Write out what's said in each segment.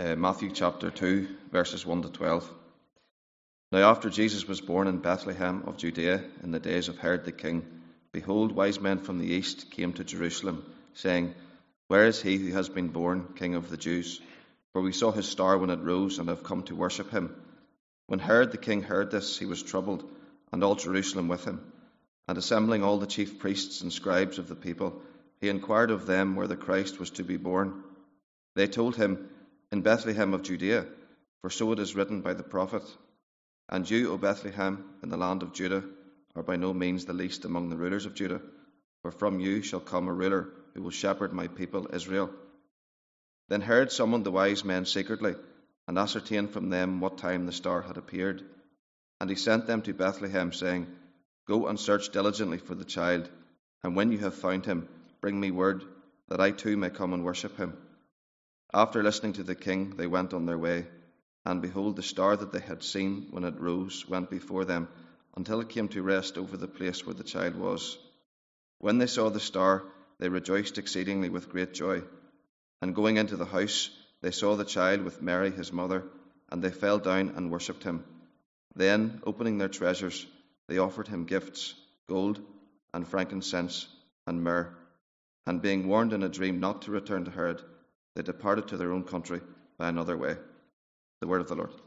Matthew chapter 2, verses 1 to 12. Now after Jesus was born in Bethlehem of Judea in the days of Herod the king, behold, wise men from the east came to Jerusalem, saying, Where is he who has been born King of the Jews? For we saw his star when it rose, and have come to worship him. When Herod the king heard this, he was troubled, and all Jerusalem with him. And assembling all the chief priests and scribes of the people, he inquired of them where the Christ was to be born. They told him, In Bethlehem of Judea, for so it is written by the prophet, And you, O Bethlehem, in the land of Judah, are by no means the least among the rulers of Judah, for from you shall come a ruler who will shepherd my people Israel. Then Herod summoned the wise men secretly, and ascertained from them what time the star had appeared. And he sent them to Bethlehem, saying, Go and search diligently for the child, and when you have found him, bring me word, that I too may come and worship him. After listening to the king, they went on their way, and behold, the star that they had seen when it rose went before them, until it came to rest over the place where the child was. When they saw the star, they rejoiced exceedingly with great joy. And going into the house, they saw the child with Mary his mother, and they fell down and worshipped him. Then, opening their treasures, they offered him gifts, gold, and frankincense, and myrrh. And being warned in a dream not to return to Herod, they departed to their own country by another way. The word of the Lord.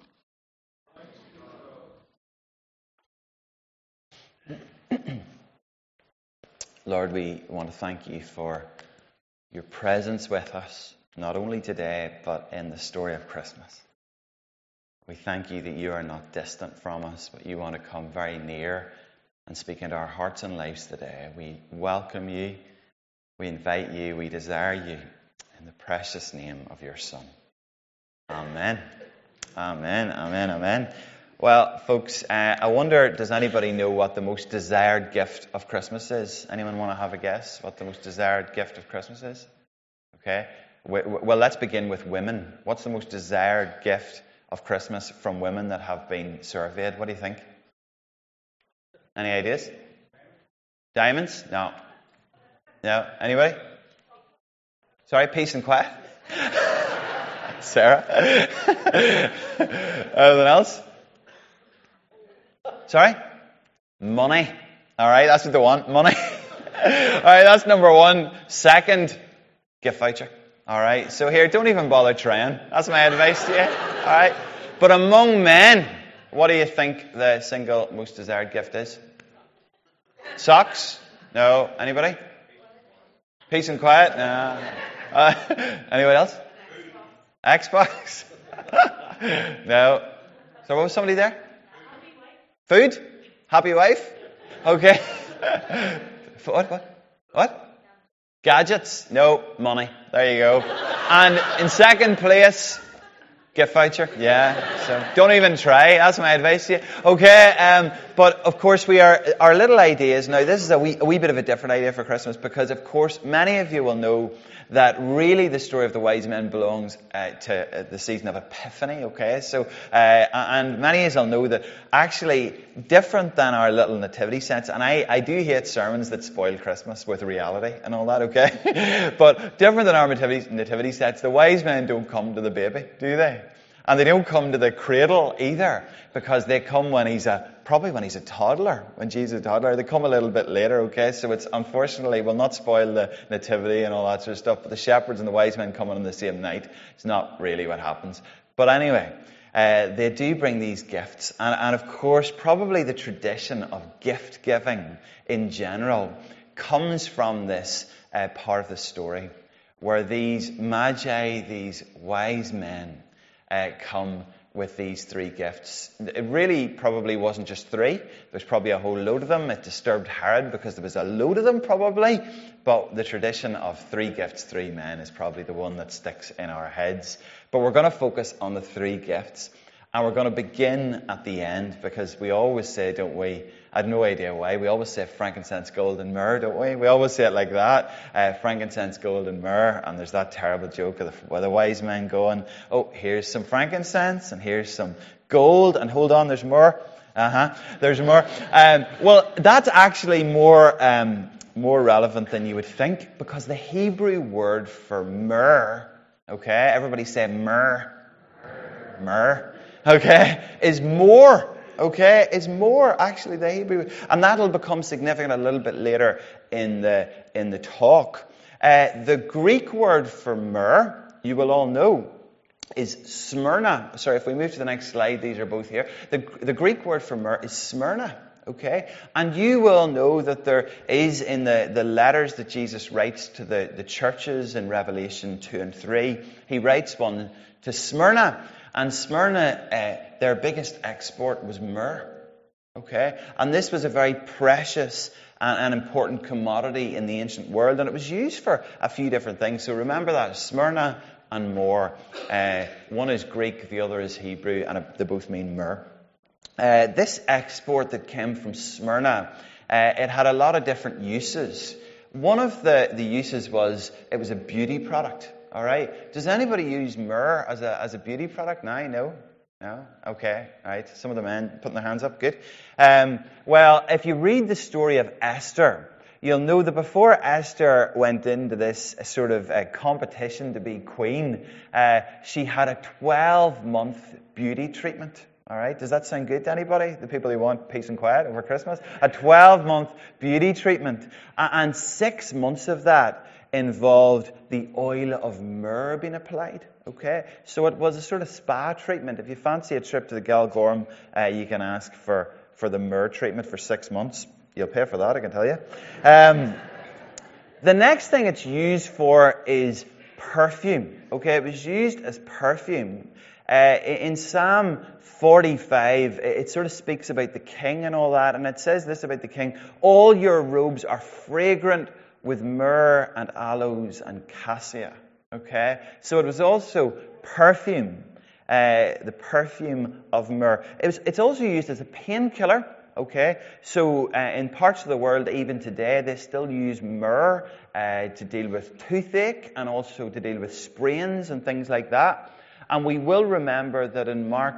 Lord, we want to thank you for your presence with us, not only today, but in the story of Christmas. We thank you that you are not distant from us, but you want to come very near and speak into our hearts and lives today. We welcome you, we invite you, we desire you in the precious name of your Son. Amen. Amen, amen, amen. Well, folks, I wonder, does anybody know what the most desired gift of Christmas is? Anyone want to have a guess what the most desired gift of Christmas is? Okay. Well, let's begin with women. What's the most desired gift of Christmas from women that have been surveyed? What do you think? Any ideas? Diamonds? No. No? Anybody? Sorry, peace and quiet? Sarah? Anything else? Sorry? Money. All right, that's what they want. Money. All right, that's number one. Second, gift voucher. All right, so here, don't even bother trying. That's my advice to you. All right. But among men, what do you think the single most desired gift is? Socks? No. Anybody? Peace and quiet? No. Anybody else? Xbox? No. So what was somebody there? Food? Happy wife? Okay. What? Gadgets? No. Money. There you go. And in second place, gift voucher. Yeah. So don't even try. That's my advice to you. Okay. But of course our little ideas. Now this is a wee bit of a different idea for Christmas, because of course many of you will know that really the story of the wise men belongs to the season of Epiphany, okay? So, and many of you will know that actually different than our little nativity sets, and I do hate sermons that spoil Christmas with reality and all that, okay? But different than our nativity sets, the wise men don't come to the baby, do they? And they don't come to the cradle either, because they come probably when he's a toddler, when Jesus is a toddler. They come a little bit later, okay? So it's unfortunately will not spoil the nativity and all that sort of stuff. But the shepherds and the wise men coming on the same night, it's not really what happens. But anyway, they do bring these gifts. And of course, probably the tradition of gift giving in general comes from this part of the story where these magi, these wise men, come with these three gifts. It really probably wasn't just three. There's probably a whole load of them. It disturbed Herod because there was a load of them probably. But the tradition of three gifts, three men is probably the one that sticks in our heads. But we're going to focus on the three gifts. And we're going to begin at the end, because we always say, don't we? I have no idea why. We always say frankincense, gold and myrrh, don't we? We always say it like that. Frankincense, gold and myrrh. And there's that terrible joke of the wise men going, oh, here's some frankincense and here's some gold. And hold on, there's more. There's more. Well, that's actually more relevant than you would think, because the Hebrew word for myrrh, okay, everybody say myrrh. myrrh, okay, is more, okay, is more actually the Hebrew. And that'll become significant a little bit later in the talk. The Greek word for myrrh, you will all know, is Smyrna. Sorry, if we move to the next slide, these are both here. The Greek word for myrrh is Smyrna. Okay? And you will know that there is in the letters that Jesus writes to the churches in Revelation 2 and 3, he writes one to Smyrna. And Smyrna, their biggest export was myrrh. Okay? And this was a very precious and important commodity in the ancient world. And it was used for a few different things. So remember that. Smyrna and more. One is Greek, the other is Hebrew, and they both mean myrrh. This export that came from Smyrna, it had a lot of different uses. One of the uses was it was a beauty product. All right. Does anybody use myrrh as a beauty product now? No? Okay. All right. Some of the men putting their hands up. Good. Well, if you read the story of Esther, you'll know that before Esther went into this sort of competition to be queen, she had a 12-month beauty treatment. All right, does that sound good to anybody? The people who want peace and quiet over Christmas? A 12-month beauty treatment. And 6 months of that involved the oil of myrrh being applied. Okay, so it was a sort of spa treatment. If you fancy a trip to the Galgorm, you can ask for the myrrh treatment for 6 months. You'll pay for that, I can tell you. The next thing it's used for is perfume. Okay, it was used as perfume. In Psalm 45, it sort of speaks about the king and all that, and it says this about the king: all your robes are fragrant with myrrh and aloes and cassia. Okay, so it was also perfume, the perfume of myrrh. It's also used as a painkiller. Okay, so in parts of the world, even today, they still use myrrh to deal with toothache and also to deal with sprains and things like that. And we will remember that in Mark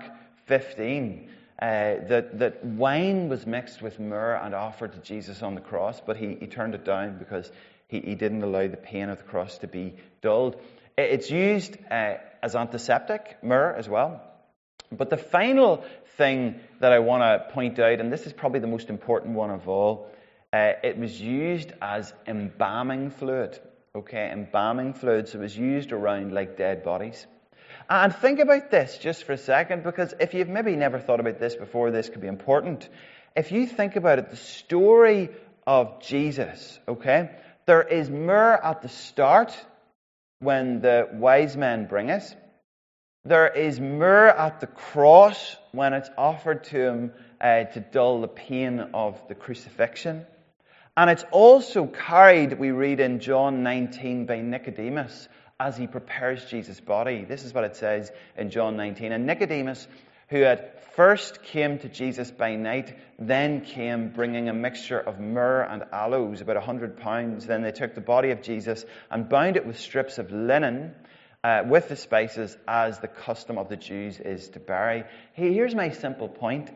15, that wine was mixed with myrrh and offered to Jesus on the cross, but he turned it down because he didn't allow the pain of the cross to be dulled. It's used as antiseptic, myrrh as well. But the final thing that I want to point out, and this is probably the most important one of all, it was used as embalming fluid. Okay, embalming fluid. So it was used around like dead bodies. And think about this just for a second, because if you've maybe never thought about this before, this could be important. If you think about it, the story of Jesus, okay, there is myrrh at the start when the wise men bring it. There is myrrh at the cross when it's offered to him to dull the pain of the crucifixion. And it's also carried, we read in John 19, by Nicodemus as he prepares Jesus' body. This is what it says in John 19. And Nicodemus, who had first came to Jesus by night, then came bringing a mixture of myrrh and aloes, about 100 pounds. Then they took the body of Jesus and bound it with strips of linen with the spices, as the custom of the Jews is to bury. Here's my simple point.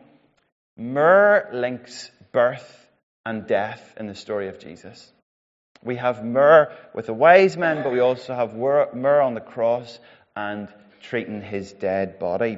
Myrrh links birth and death in the story of Jesus. We have myrrh with the wise men, but we also have myrrh on the cross and treating his dead body.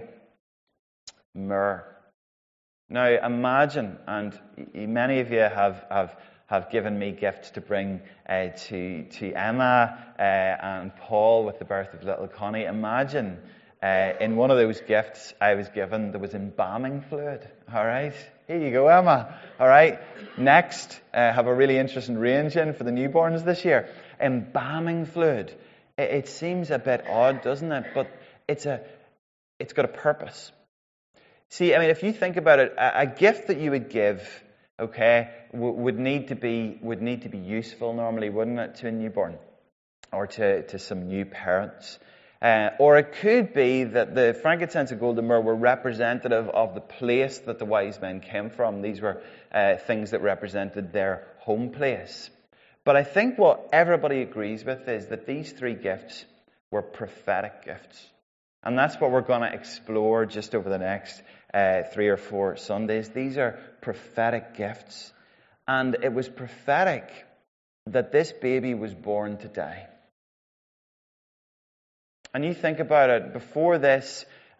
Myrrh. Now imagine, and many of you have given me gifts to bring to Emma and Paul with the birth of little Connie. Imagine in one of those gifts I was given, there was embalming fluid. All right? Here you go, Emma. All right. Next, have a really interesting range in for the newborns this year. Embalming fluid. It seems a bit odd, doesn't it? But it's got a purpose. See, I mean, if you think about it, a gift that you would give, okay, would need to be useful normally, wouldn't it, to a newborn or to some new parents. Or it could be that the frankincense and gold and myrrh were representative of the place that the wise men came from. These were things that represented their home place. But I think what everybody agrees with is that these three gifts were prophetic gifts. And that's what we're going to explore just over the next 3 or 4 Sundays. These are prophetic gifts. And it was prophetic that this baby was born to die. And you think about it, before this,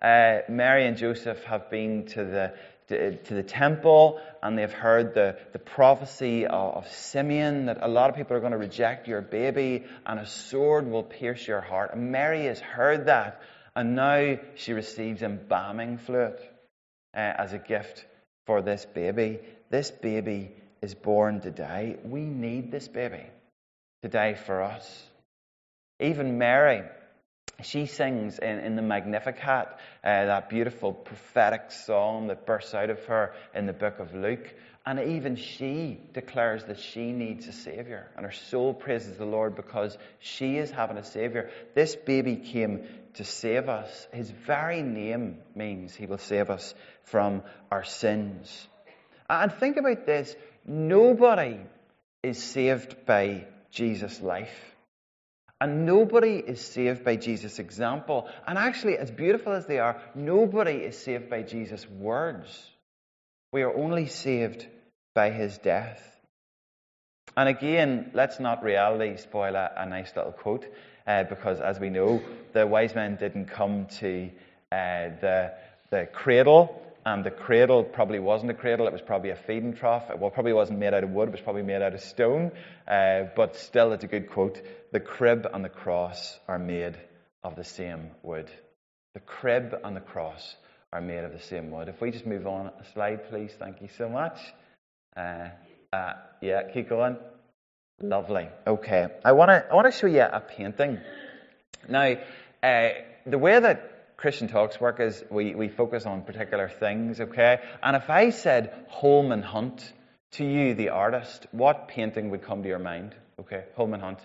Mary and Joseph have been to the temple, and they've heard the prophecy of Simeon that a lot of people are going to reject your baby and a sword will pierce your heart. And Mary has heard that, and now she receives embalming fluid as a gift for this baby. This baby is born to die. We need this baby to die for us. Even Mary, she sings in the Magnificat, that beautiful prophetic song that bursts out of her in the book of Luke. And even she declares that she needs a Savior. And her soul praises the Lord because she is having a Savior. This baby came to save us. His very name means he will save us from our sins. And think about this. Nobody is saved by Jesus' life. And nobody is saved by Jesus' example. And actually, as beautiful as they are, nobody is saved by Jesus' words. We are only saved by his death. And again, let's not reality spoil a nice little quote, because as we know, the wise men didn't come to the cradle, and the cradle probably wasn't a cradle, it was probably a feeding trough. Well, it probably wasn't made out of wood, it was probably made out of stone, but still it's a good quote. The crib and the cross are made of the same wood. The crib and the cross are made of the same wood. If we just move on a slide, please. Thank you so much. Yeah, keep going. Lovely. Okay. I want to show you a painting. Now, the way that Christian Talks work is we focus on particular things, okay? And if I said Holman Hunt to you, the artist, what painting would come to your mind? Okay, Holman Hunt.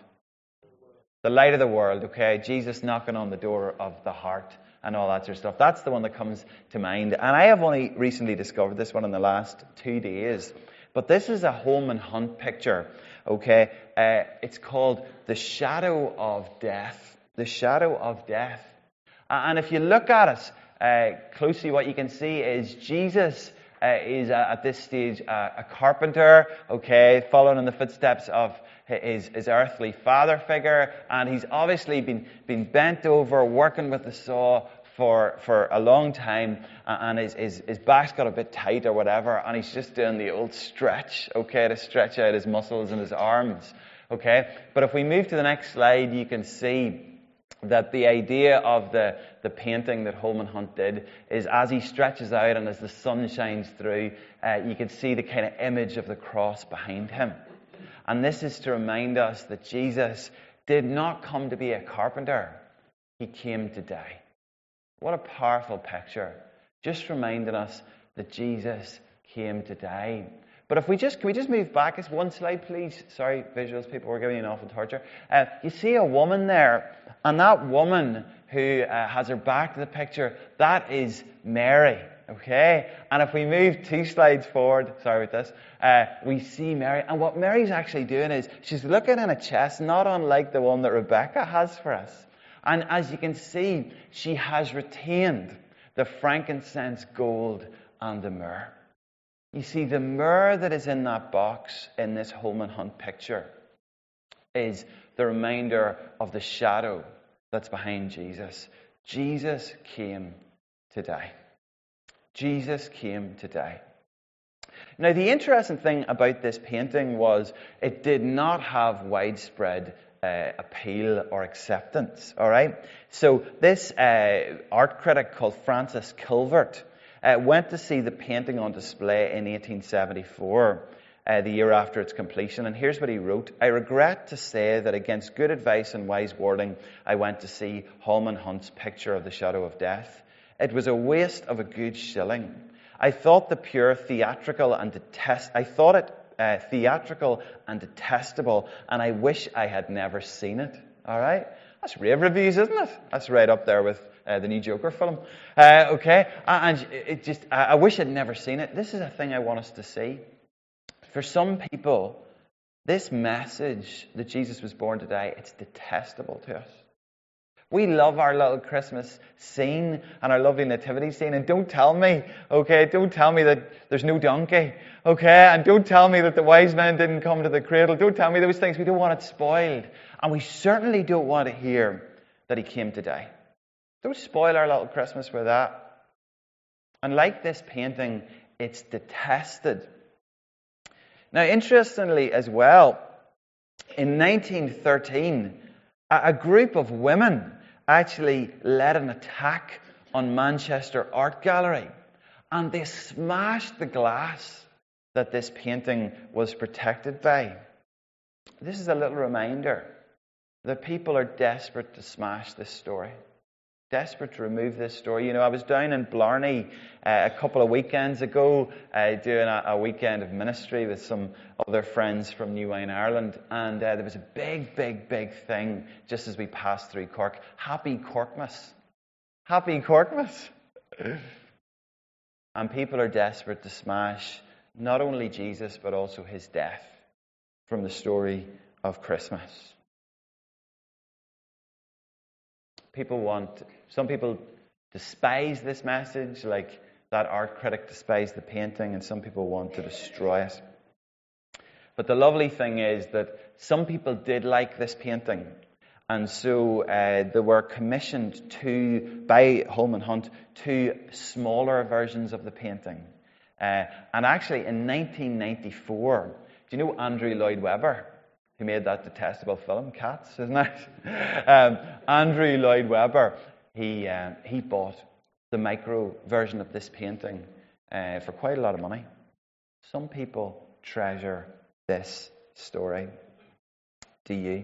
The light of the world, okay? Jesus knocking on the door of the heart and all that sort of stuff. That's the one that comes to mind. And I have only recently discovered this one in the last 2 days. But this is a Holman Hunt picture, okay? It's called The Shadow of Death. The Shadow of Death. And if you look at it closely, what you can see is Jesus is at this stage a carpenter, okay, following in the footsteps of his earthly father figure, and he's obviously been bent over, working with the saw for a long time, and his back's got a bit tight or whatever, and he's just doing the old stretch, okay, to stretch out his muscles in his arms, okay. But if we move to the next slide, you can see that the idea of the painting that Holman Hunt did is as he stretches out and as the sun shines through, you can see the kind of image of the cross behind him. And this is to remind us that Jesus did not come to be a carpenter. He came to die. What a powerful picture. Just reminding us that Jesus came to die. But can we just move back? It's one slide, please. Sorry, visuals people, we're giving you an awful torture. You see a woman there, and that woman who has her back to the picture, that is Mary, okay? And if we move 2 slides forward, sorry about this, we see Mary. And what Mary's actually doing is she's looking in a chest, not unlike the one that Rebecca has for us. And as you can see, she has retained the frankincense, gold, and the myrrh. You see, the myrrh that is in that box in this Holman Hunt picture is the reminder of the shadow that's behind Jesus. Jesus came to die. Jesus came to die. Now, the interesting thing about this painting was it did not have widespread appeal or acceptance, all right? So this art critic called Francis Kilvert went to see the painting on display in 1874, the year after its completion, and here's what he wrote. I regret to say that against good advice and wise wording, I went to see Holman Hunt's picture of the Shadow of Death. It was a waste of a good shilling. I thought the pure theatrical and theatrical and detestable, and I wish I had never seen it. All right? That's rave reviews, isn't it? That's right up there with the new Joker film. Okay? And I wish I'd never seen it. This is a thing I want us to see. For some people, this message that Jesus was born to die, it's detestable to us. We love our little Christmas scene and our lovely nativity scene. And don't tell me, okay, don't tell me that there's no donkey, okay? And don't tell me that the wise men didn't come to the cradle. Don't tell me those things. We don't want it spoiled. And we certainly don't want to hear that he came to die. Don't spoil our little Christmas with that. And like this painting, it's detested. Now, interestingly as well, in 1913, a group of women actually led an attack on Manchester Art Gallery, and they smashed the glass that this painting was protected by. This is a little reminder that people are desperate to smash this story, desperate to remove this story. You know, I was down in Blarney a couple of weekends ago doing a weekend of ministry with some other friends from New Wine Ireland, and there was a big thing just as we passed through Cork. Happy Corkmas. Happy Corkmas. And people are desperate to smash not only Jesus but also his death from the story of Christmas. Some people despise this message, like that art critic despised the painting, and some people want to destroy it. But the lovely thing is that some people did like this painting, and so they were commissioned by Holman Hunt two smaller versions of the painting. And actually, in 1994, do you know Andrew Lloyd Webber, who made that detestable film, Cats, isn't it? Andrew Lloyd Webber, he bought the micro version of this painting for quite a lot of money. Some people treasure this story. Do you?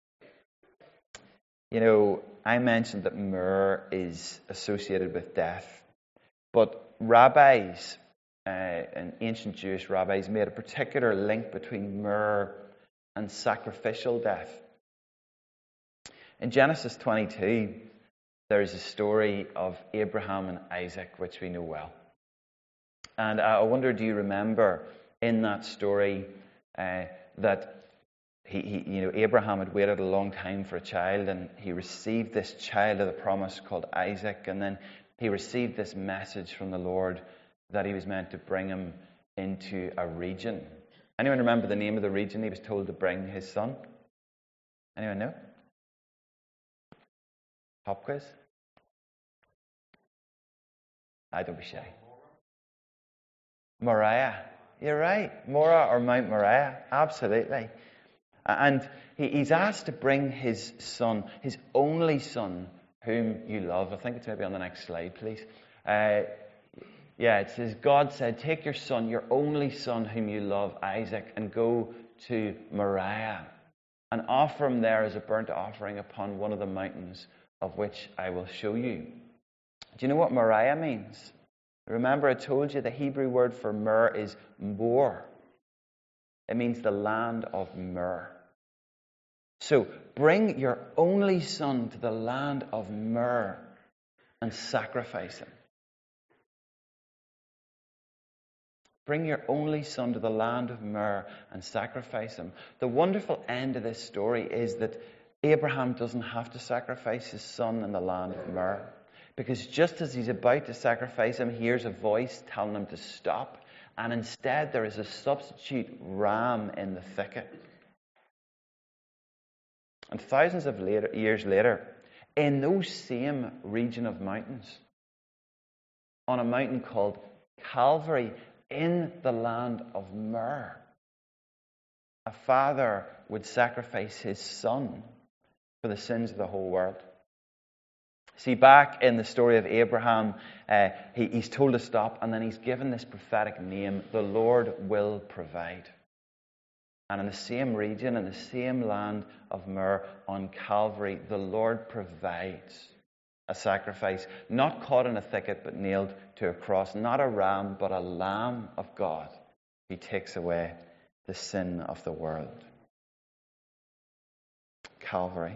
You know, I mentioned that myrrh is associated with death, but rabbis, and ancient Jewish rabbis, made a particular link between myrrh and sacrificial death. In Genesis 22, there is a story of Abraham and Isaac, which we know well. And I wonder, do you remember in that story that Abraham had waited a long time for a child, and he received this child of the promise called Isaac, and then he received this message from the Lord that he was meant to bring him into a region. Anyone remember the name of the region he was told to bring his son? Anyone know? Pop quiz? Don't be shy. Moriah. You're right. Moriah or Mount Moriah. Absolutely. And he's asked to bring his son, his only son, whom you love. I think it's maybe on the next slide, please. It says, God said, take your son, your only son whom you love, Isaac, and go to Moriah and offer him there as a burnt offering upon one of the mountains of which I will show you. Do you know what Moriah means? Remember, I told you the Hebrew word for myrrh is mor. It means the land of myrrh. So bring your only son to the land of myrrh and sacrifice him. Bring your only son to the land of myrrh and sacrifice him. The wonderful end of this story is that Abraham doesn't have to sacrifice his son in the land of myrrh, because just as he's about to sacrifice him, he hears a voice telling him to stop, and instead there is a substitute ram in the thicket. And thousands of years later, in those same region of mountains, on a mountain called Calvary, in the land of myrrh, a father would sacrifice his son for the sins of the whole world. See, back in the story of Abraham, he's told to stop, and then he's given this prophetic name, the Lord will provide. And in the same region, in the same land of myrrh, on Calvary, the Lord provides a sacrifice, not caught in a thicket, but nailed to a cross. Not a ram, but a Lamb of God who takes away the sin of the world. Calvary.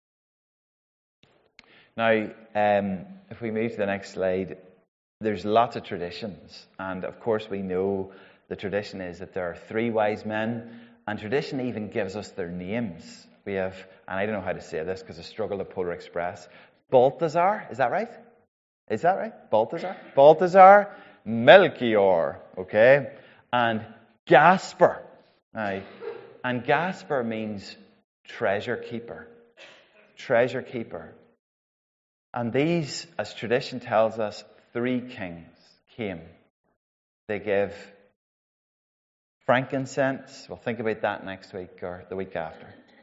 Now, if we move to the next slide, there's lots of traditions. And of course, we know the tradition is that there are three wise men, and tradition even gives us their names. We have, and I don't know how to say this because I struggled at Polar Express, Balthazar, is that right? Is that right? Balthazar, Melchior, okay? And Gaspar. Now, and Gaspar means treasure keeper. Treasure keeper. And these, as tradition tells us, 3 kings came. They gave frankincense. We'll think about that next week or the week after.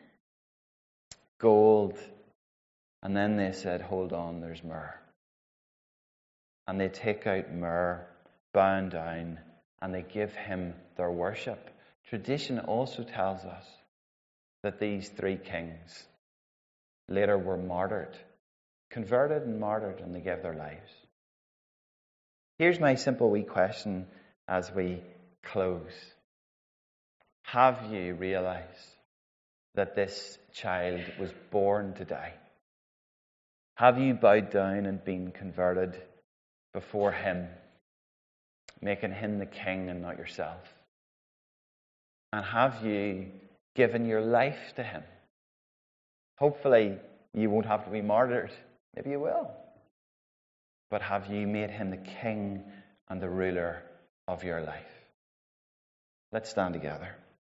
Gold. And then they said, hold on, there's myrrh. And they take out myrrh, bow down, and they give him their worship. Tradition also tells us that these 3 kings later were martyred, converted and martyred, and they gave their lives. Here's my simple wee question as we close. Have you realized that this child was born to die? Have you bowed down and been converted before him, making him the king and not yourself? And have you given your life to him? Hopefully you won't have to be martyred. Maybe you will. But have you made him the king and the ruler of your life? Let's stand together.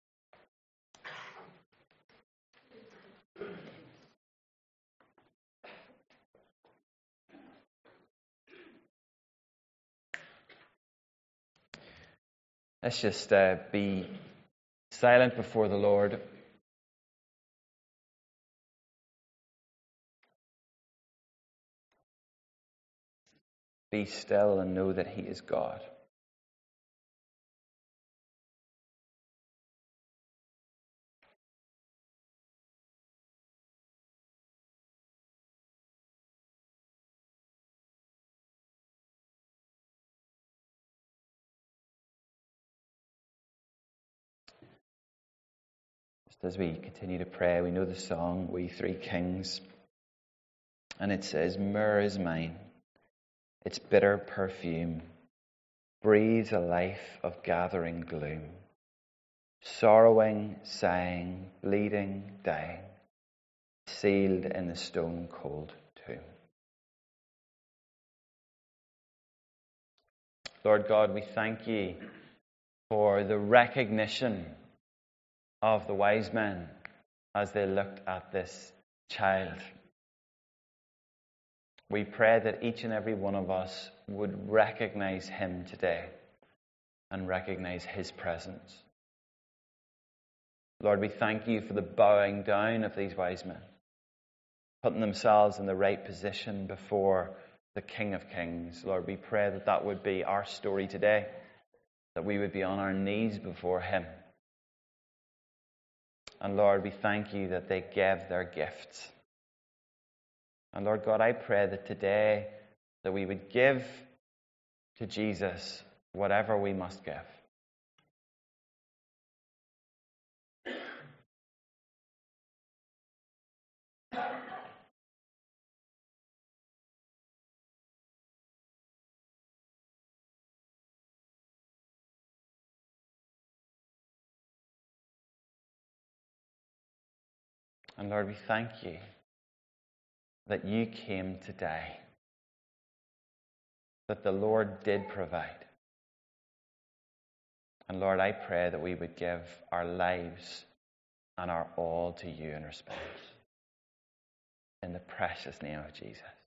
Let's just be silent before the Lord. Be still and know that he is God. As we continue to pray, we know the song, We 3 Kings. And it says, myrrh is mine, its bitter perfume breathes a life of gathering gloom. Sorrowing, sighing, bleeding, dying, sealed in the stone-cold tomb. Lord God, we thank you for the recognition of the wise men as they looked at this child. We pray that each and every one of us would recognize him today and recognize his presence. Lord, we thank you for the bowing down of these wise men, putting themselves in the right position before the King of Kings. Lord, we pray that that would be our story today, that we would be on our knees before him. And Lord, we thank you that they gave their gifts. And Lord God, I pray that today that we would give to Jesus whatever we must give. And Lord, we thank you that you came to die, that the Lord did provide. And Lord, I pray that we would give our lives and our all to you in response. In the precious name of Jesus.